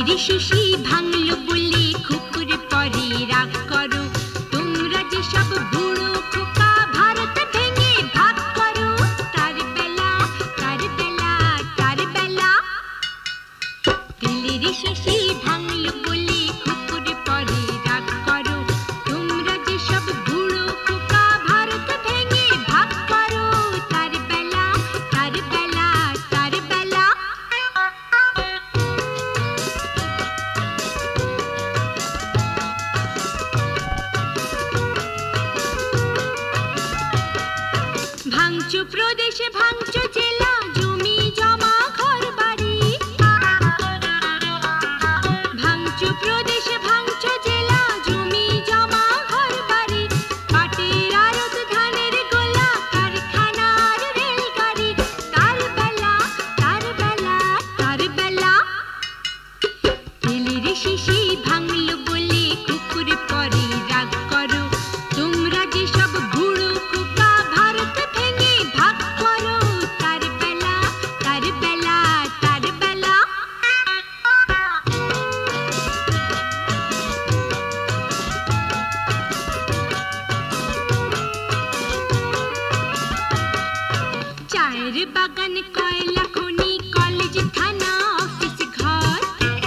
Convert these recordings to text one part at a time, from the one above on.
শিশি ভাঙলো বলে কুকুর পরে রাগ করো, তোমরা যে সব বুড়ো খোকা ভারত ভেঙে ভাগ করো। তার বেলা তার বেলা তার বেলা, তেলের শিশি ভাঙলো বলে কুকুর পরে রাগ করো, তোমরা যে সব বুড়ো খোকা ভারত ভেঙে ভাগ করো। তার বেলা তার বেলা তার বেলা। ভাঙচো প্রদেশে ভাঙচো জেলা, জমি জমা ঘর বাড়ি। ভাঙচো প্রদেশে ভাঙচো জেলা, জমি জমা ঘর বাড়ি। পাটের আড়ত, ধানের গোলা, কারখানার রেলগাড়ি। তার বেলা তার বেলা তার বেলা, তেলের শিশি ভাঙলো বলে কুকুর পরে রাগ করো, তোমরা যে সব বুড়ো খোকা ভারত ভেঙে ভাগ করো। তার বেলা তার বেলা তার বেলা। চায়ের বাগান, কয়লা খনি, কলেজ, থানা, অফিস, ঘর।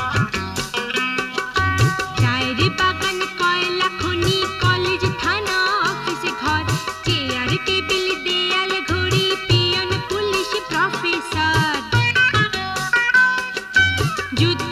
চায়ের বাগান, কয়লা খনি, কলেজ, থানা, অফিস, ঘর। চেয়ার, টেবিল, দেয়াল, ঘড়ি, পিয়ন, পুলিশ, প্রফেসর। যুদ্ধ